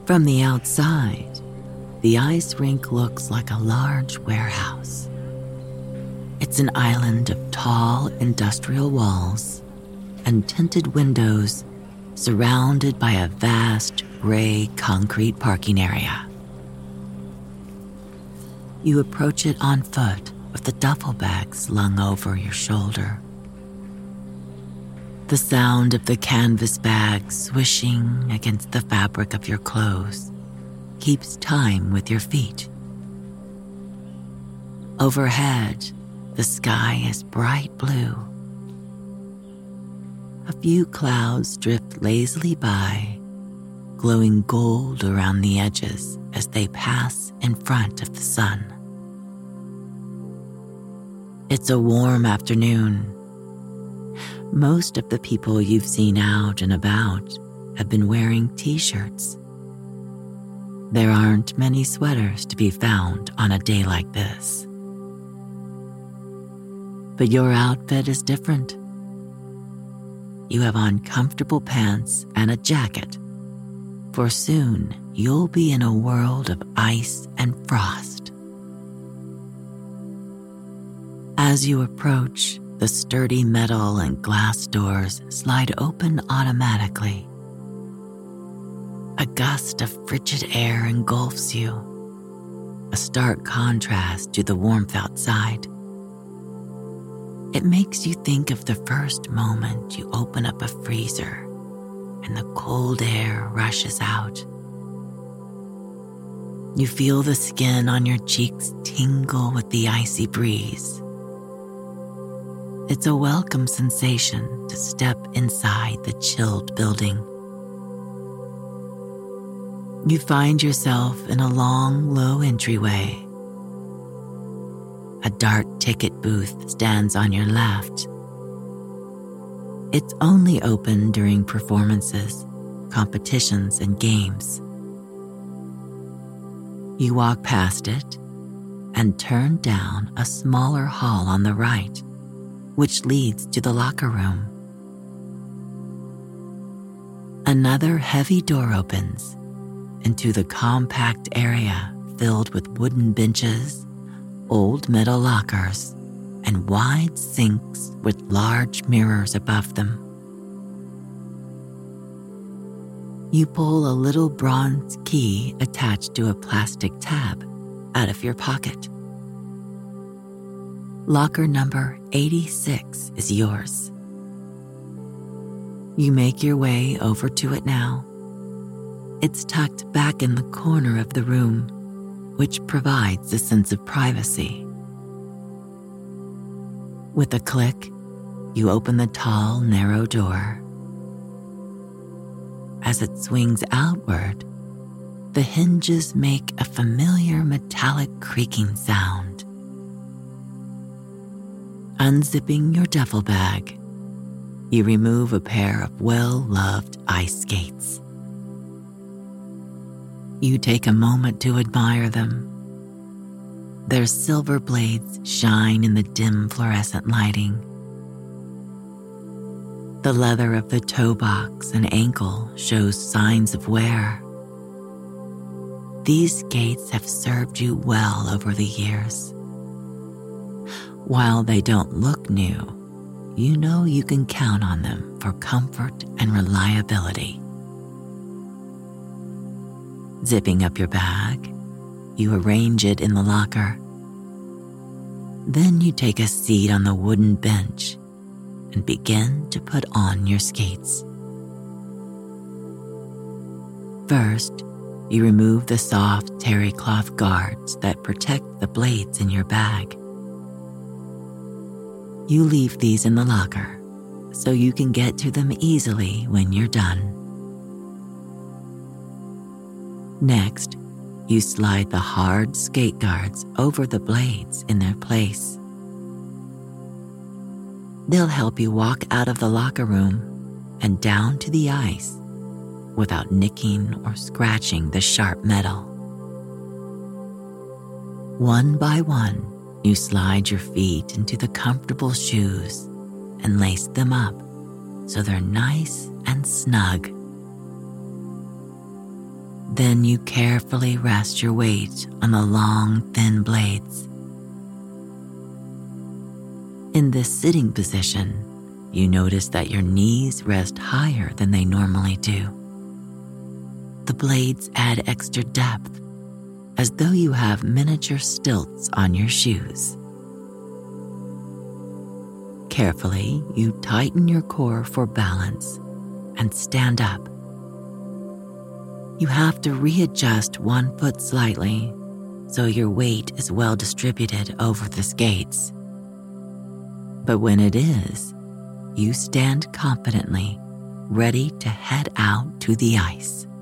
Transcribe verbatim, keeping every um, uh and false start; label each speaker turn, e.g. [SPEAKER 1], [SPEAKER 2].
[SPEAKER 1] From the outside, the ice rink looks like a large warehouse. It's an island of tall industrial walls and tinted windows surrounded by a vast gray concrete parking area. You approach it on foot with the duffel bag slung over your shoulder. The sound of the canvas bag swishing against the fabric of your clothes keeps time with your feet. Overhead, the sky is bright blue. A few clouds drift lazily by, glowing gold around the edges as they pass in front of the sun. It's a warm afternoon. Most of the people you've seen out and about have been wearing t-shirts. There aren't many sweaters to be found on a day like this. But your outfit is different. You have on comfortable pants and a jacket, for soon you'll be in a world of ice and frost. As you approach, the sturdy metal and glass doors slide open automatically. A gust of frigid air engulfs you, a stark contrast to the warmth outside. It makes you think of the first moment you open up a freezer and the cold air rushes out. You feel the skin on your cheeks tingle with the icy breeze. It's a welcome sensation to step inside the chilled building. You find yourself in a long, low entryway. A dark ticket booth stands on your left. It's only open during performances, competitions, and games. You walk past it and turn down a smaller hall on the right, which leads to the locker room. Another heavy door opens into the compact area filled with wooden benches, old metal lockers, and wide sinks with large mirrors above them. You pull a little bronze key attached to a plastic tab out of your pocket. Locker number eighty-six is yours. You make your way over to it now. It's tucked back in the corner of the room, which provides a sense of privacy. With a click, you open the tall, narrow door. As it swings outward, the hinges make a familiar metallic creaking sound. Unzipping your duffel bag, you remove a pair of well-loved ice skates. You take a moment to admire them. Their silver blades shine in the dim fluorescent lighting. The leather of the toe box and ankle shows signs of wear. These skates have served you well over the years. While they don't look new, you know you can count on them for comfort and reliability. Zipping up your bag, you arrange it in the locker. Then you take a seat on the wooden bench and begin to put on your skates. First, you remove the soft terry cloth guards that protect the blades in your bag. You leave these in the locker so you can get to them easily when you're done. Next, you slide the hard skate guards over the blades in their place. They'll help you walk out of the locker room and down to the ice without nicking or scratching the sharp metal. One by one, you slide your feet into the comfortable shoes and lace them up so they're nice and snug. Then you carefully rest your weight on the long, thin blades. In this sitting position, you notice that your knees rest higher than they normally do. The blades add extra depth, as though you have miniature stilts on your shoes. Carefully, you tighten your core for balance and stand up. You have to readjust one foot slightly so your weight is well distributed over the skates. But when it is, you stand confidently, ready to head out to the ice.